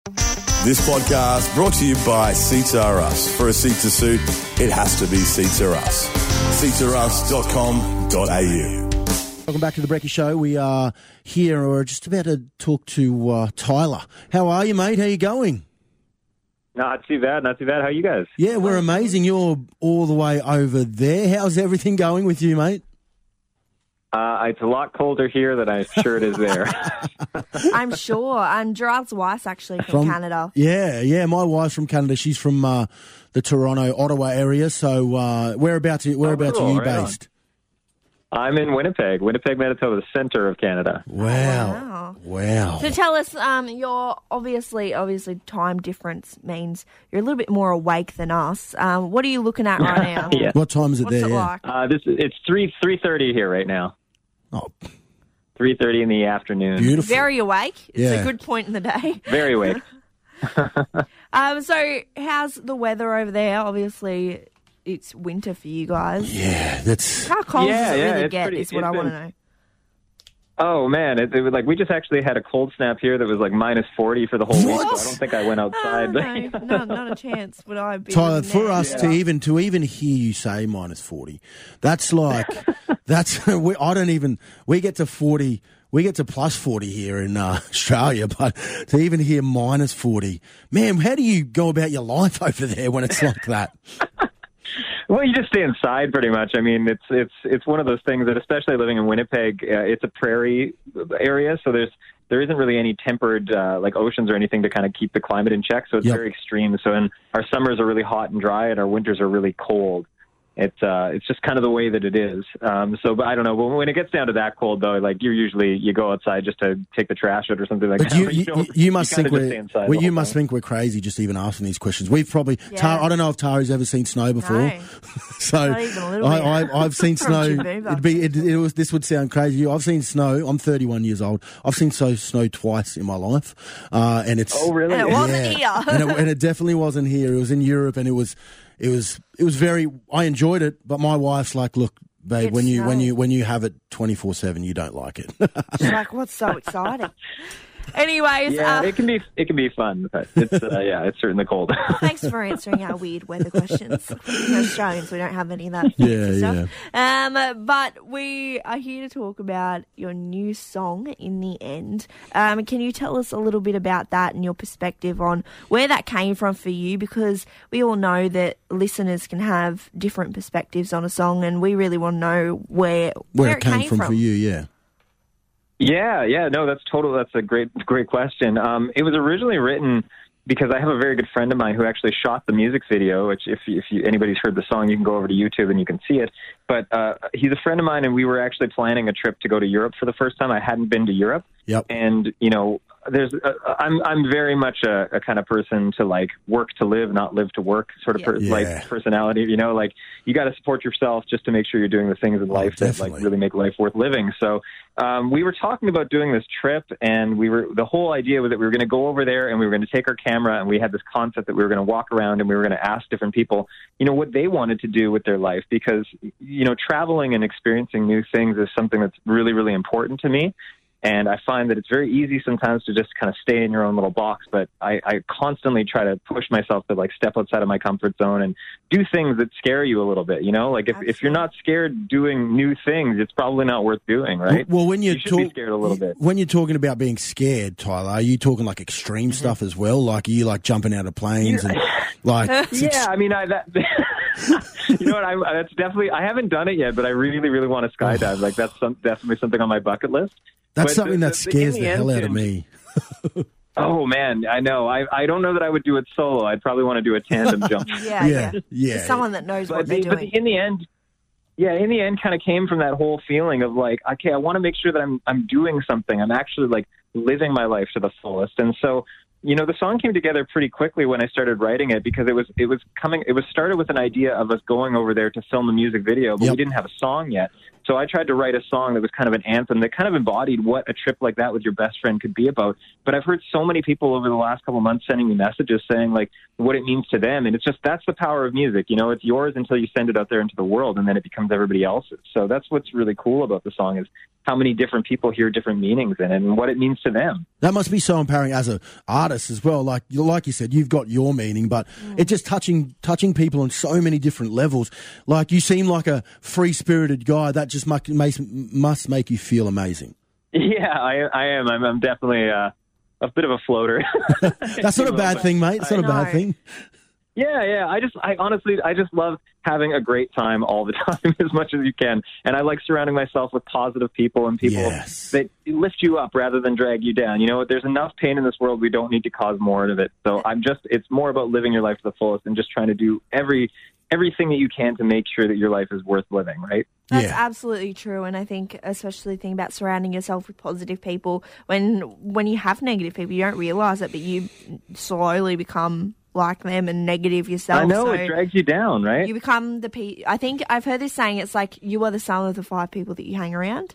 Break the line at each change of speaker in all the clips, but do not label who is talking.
This podcast brought to you by Seats Are Us. For a seat to suit, it has to be Seats Are Us. seatsareus.com.au.
Welcome back to the Brekkie Show. We are here, or just about to talk to Tyler. How are you, mate? How you going?
Not too bad, not too bad. How are you guys?
Yeah, we're amazing. You're all the way over there. How's everything going with you, mate?
It's a lot colder here than I'm sure it is there.
I'm sure. Gerard's wife's actually from Canada.
Yeah. My wife's from Canada. She's from the Toronto, Ottawa area. So whereabouts are you based?
I'm in Winnipeg, Manitoba, the center of Canada.
Wow.
So tell us, your obviously time difference means you're a little bit more awake than us. What are you looking at right now?
Yeah.
What time is it there?
What's it like?
It's 3:30 here right now.
Oh,
3:30 in the afternoon.
beautiful.
Very awake. It's
Yeah.
a good point in the day.
Very awake.
So how's the weather over there? Obviously, it's winter for you guys.
Yeah, that's...
How cold does it really
it's
get
pretty-
is what
it's
I want to
been-
know.
Oh man, it was like we just actually had a cold snap here that was like minus 40 for the whole week.
What?
So I don't think I went outside.
No, not a chance would I be.
Tyler,
living
for
there.
us to even hear you say minus 40, that's like, we get to 40, we get to plus 40 here in Australia, but to even hear minus 40, man, how do you go about your life over there when it's like that?
Well, you just stay inside pretty much. I mean, it's one of those things that, especially living in Winnipeg, it's a prairie area, so there isn't really any tempered like oceans or anything to kind of keep the climate in check. So it's very extreme. So our summers are really hot and dry, and our winters are really cold. It's just kind of the way that it is. But I don't know. When it gets down to that cold, though, like you go outside just to take the trash out or something like that.
You must think
you
think we're crazy just even asking these questions. We've probably I don't know if Tari's ever seen snow before.
No.
So
Not even a little bit.
I've seen snow.
Jaboomba.
This would sound crazy. I've seen snow. I'm 31 years old. I've seen snow twice in my life, and it's
really?
And it wasn't here.
and it definitely wasn't here. It was in Europe, and it was very. I enjoyed it, but my wife's like, look, babe,
It's
when
snow.
you have it 24/7, you don't like it.
She's like, what's so exciting? Anyways,
Yeah, it can be fun, but it's it's certainly cold.
thanks for answering our weird weather questions. We're Australians, we don't have any of that
Yeah,
fancy stuff. But we are here to talk about your new song, In the End. Can you tell us a little bit about that and your perspective on where that came from for you? Because we all know that listeners can have different perspectives on a song, and we really want to know where
Where it came from for you, yeah.
Yeah, no, that's a great question. It was originally written because I have a very good friend of mine who actually shot the music video, which if anybody's heard the song, you can go over to YouTube and you can see it. But he's a friend of mine, and we were actually planning a trip to go to Europe for the first time. I hadn't been to Europe.
Yep.
And, I'm very much a kind of person to like work to live, not live to work sort of like personality. Like you got to support yourself just to make sure you're doing the things in life that like really make life worth living. So we were talking about doing this trip, and the whole idea was that we were going to go over there and we were going to take our camera, and we had this concept that we were going to walk around and we were going to ask different people, what they wanted to do with their life, because, traveling and experiencing new things is something that's really, really important to me. And I find that it's very easy sometimes to just kind of stay in your own little box, but I constantly try to push myself to like step outside of my comfort zone and do things that scare you a little bit, Like if you're not scared doing new things, it's probably not worth doing, right?
Well, when you
should be scared a little bit.
When you're talking about being scared, Tyler, are you talking like extreme stuff as well? Like are you like jumping out of planes and like?
Yeah, I mean, that's definitely. I haven't done it yet, but I really, really want to skydive. Like that's definitely something on my bucket list.
That's something that scares the hell out of me.
Oh man, I know. I don't know that I would do it solo. I'd probably want to do a tandem jump.
Yeah. Someone that knows what they're doing.
But in the end, kind of came from that whole feeling of like, okay, I want to make sure that I'm doing something. I'm actually like living my life to the fullest. And so, the song came together pretty quickly when I started writing it, because it was started with an idea of us going over there to film a music video, but we didn't have a song yet. So I tried to write a song that was kind of an anthem that kind of embodied what a trip like that with your best friend could be about. But I've heard so many people over the last couple of months sending me messages saying like what it means to them. And it's just, that's the power of music. You know, it's yours until you send it out there into the world, and then it becomes everybody else's. So that's what's really cool about the song, is how many different people hear different meanings in it and what it means to them.
That must be so empowering as an artist as well. Like you said, you've got your meaning, but it's just touching people on so many different levels. Like, you seem like a free-spirited guy. That just must make you feel amazing.
Yeah, I am. I'm definitely a bit of a floater.
That's not a bad thing, mate. It's not a bad thing.
Yeah. I honestly just love having a great time all the time as much as you can. And I like surrounding myself with positive people and people that lift you up rather than drag you down. You know, there's enough pain in this world. We don't need to cause more of it. So it's more about living your life to the fullest and just trying to do everything that you can to make sure that your life is worth living, right?
That's absolutely true. And I think especially the thing about surrounding yourself with positive people, when you have negative people, you don't realise it, but you slowly become like them and negative yourself.
I know,
so
it drags you down, right?
You become I think I've heard this saying, it's like you are the sum of the 5 people that you hang around.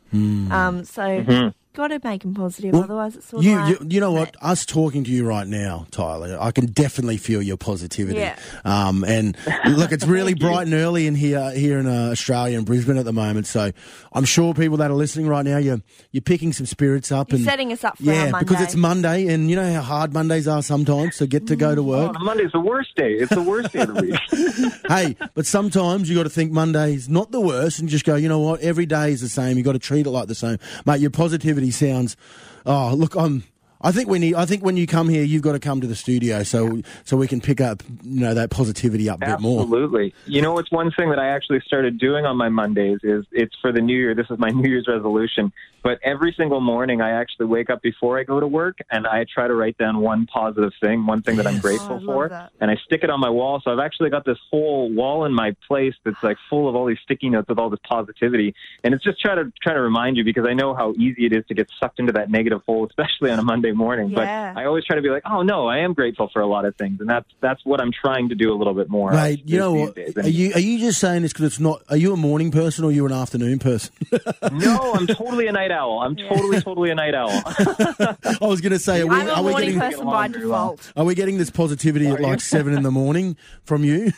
Got to make them positive, otherwise it's sort of
you know what? Us talking to you right now, Tyler, I can definitely feel your positivity.
Yeah.
And look, it's really bright and early here in Australia and Brisbane at the moment. So I'm sure people that are listening right now, you're picking some spirits up.
You're
and
setting us up for our Monday.
Because it's Monday, and you know how hard Mondays are sometimes to get to go to work.
Oh, Monday's the worst day. It's the worst day of the week.
Hey, but sometimes you got to think Monday's not the worst and just go, you know what? Every day is the same. You got to treat it like the same, mate. Your positivity sounds. Oh, look, I think when you come here, you've got to come to the studio so we can pick up, you know, that positivity up a bit more.
Absolutely. You know, it's one thing that I actually started doing on my Mondays is it's for the new year. This is my New Year's resolution. But every single morning, I actually wake up before I go to work, and I try to write down one positive thing, one thing that I'm grateful for, and I stick it on my wall. So I've actually got this whole wall in my place that's like full of all these sticky notes with all this positivity. And it's just trying to remind you, because I know how easy it is to get sucked into that negative hole, especially on a Monday morning. But I always try to be like, oh no, I am grateful for a lot of things, and that's what I'm trying to do a little bit more.
Right, you know what? Are you just saying this because it's not? Are you a morning person or are you an afternoon person?
No, I'm totally a night owl. I'm totally a night owl.
I was going to say,
I'm a morning person by default.
Are we getting this positivity at like 7 a.m. from you?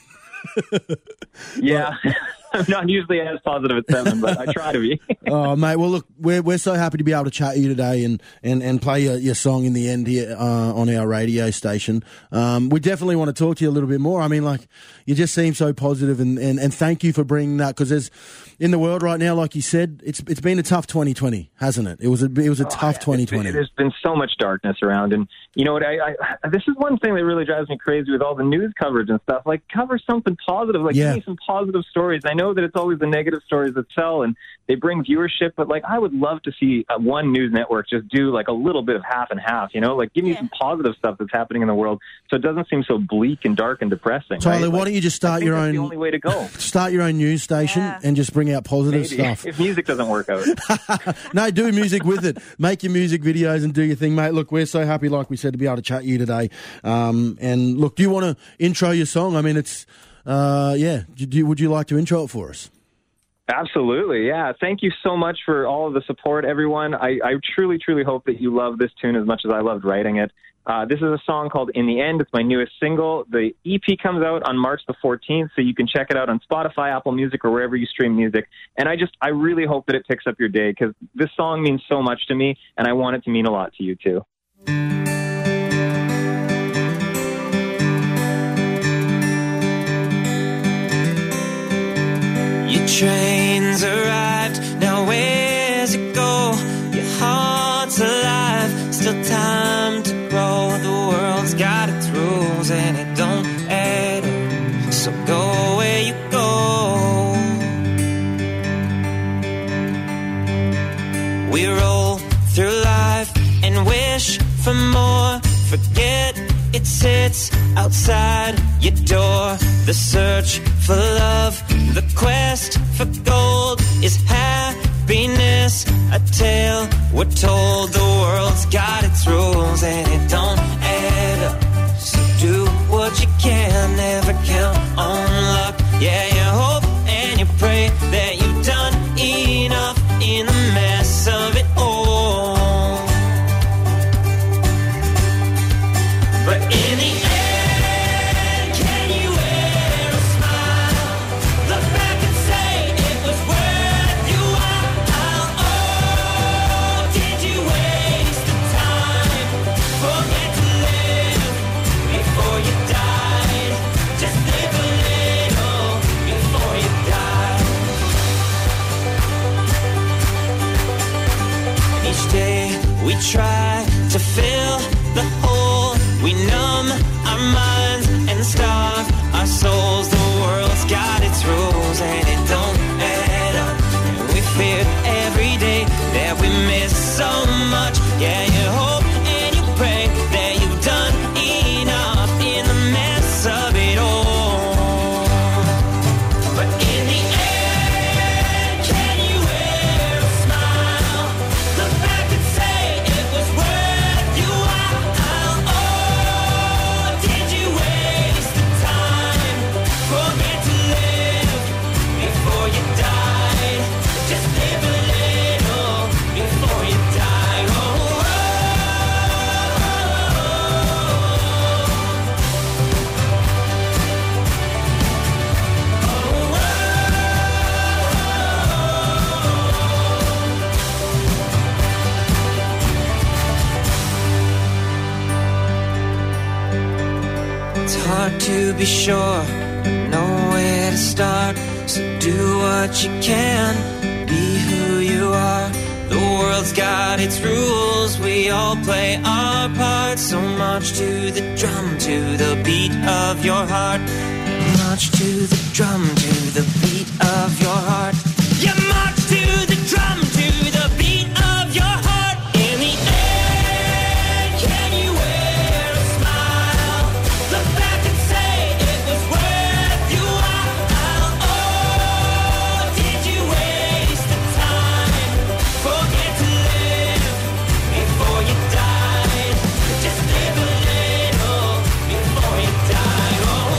Yeah. I'm not usually as positive at 7, but I try to be.
Oh, mate. Well, look, we're so happy to be able to chat to you today and play your song in the end here on our radio station. We definitely want to talk to you a little bit more. I mean, like, you just seem so positive, and thank you for bringing that, because there's in the world right now, like you said, it's been a tough 2020, hasn't it? It was a tough 2020.
There's been so much darkness around, and you know what? I this is one thing that really drives me crazy with all the news coverage and stuff. Like, cover something positive. Like, give me some positive stories. I know that it's always the negative stories that sell, and they bring viewership, but like, I would love to see one news network just do like a little bit of half and half. You know, like, give me some positive stuff that's happening in the world, so it doesn't seem so bleak and dark and depressing.
Tyler,
right?
why don't you just start your own?
The only way to go.
Start your own news station and just bring out positive stuff.
If music doesn't work out.
No, do music with it. Make your music videos and do your thing, mate. Look, we're so happy, like we said, to be able to chat to you today. And look, do you want to intro your song? I mean, it's would you like to intro it for us?
Absolutely, yeah. Thank you so much for all of the support, everyone. I truly, truly hope that you love this tune as much as I loved writing it. This is a song called In the End. It's my newest single. The EP comes out on March the 14th, so you can check it out on Spotify, Apple Music, or wherever you stream music. And I really hope that it picks up your day, because this song means so much to me, and I want it to mean a lot to you, too.
Your train's arrived, now where's it go? Your heart's alive, still time to grow. The world's got its rules and it don't add up, so go where you go. We roll through life and wish for more. Forget it sits outside your door. The search for love, the quest for gold is happiness. A tale we're told. The world's got its rules and it don't add up, so do what you can, never count on luck. Yeah, you hope and you pray that you've done enough. It's hard to be sure, know where to start. So do what you can, be who you are. The world's got its rules, we all play our part. So march to the drum, to the beat of your heart. March to the drum, to the beat of your heart. You march to the drum, to the beat of your heart. In the end, can you wear a smile? Look back and say it was worth your while. Oh, did you waste the time? Forget to live before you died. Just live a little before you die.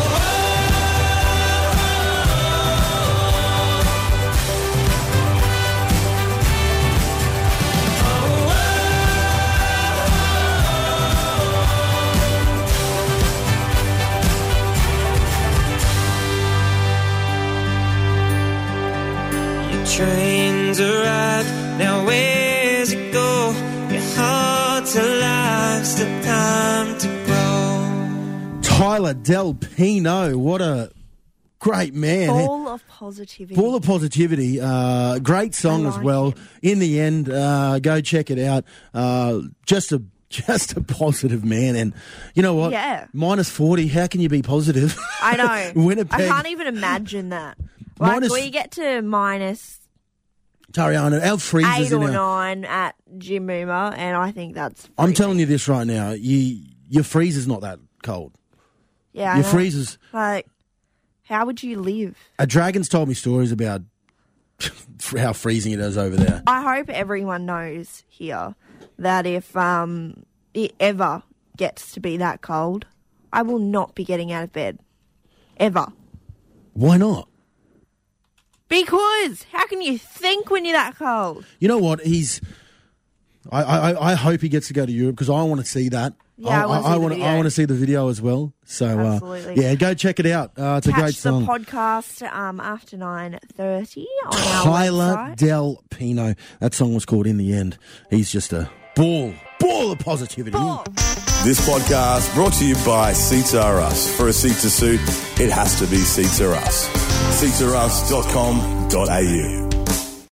Trains arrived, now where's it go? Your heart's alive, still time to grow.
Tyler Del Pino, what a great man.
Full of positivity.
Full of positivity. Great song as well. In the end, go check it out. Just a positive man. And you know what?
Yeah.
Minus 40, how can you be positive?
I know.
Winnipeg.
I can't even imagine that. Like, we get to minus
Tariana, our freezers
8 or 9 at Jim Mooma, and I think that's freezing.
I'm telling you this right now, your freezer's not that cold.
Yeah,
your freezer's...
Like, how would you live?
A Dragon's told me stories about how freezing it is over there.
I hope everyone knows here that if it ever gets to be that cold, I will not be getting out of bed. Ever.
Why not?
Because how can you think when you're that cold?
You know what? I hope he gets to go to Europe because I want to see that.
Yeah, I want
to see the video as well. So
absolutely.
Yeah, go check it out. It's a great song.
Catch the podcast after 9:30 on our
Tyler
website.
Del Pino. That song was called In the End. He's just a ball of positivity.
Ball.
This podcast brought to you by Seats Are Us. For a seat to suit, it has to be Seats Are Us. SeatsAreUs.com.au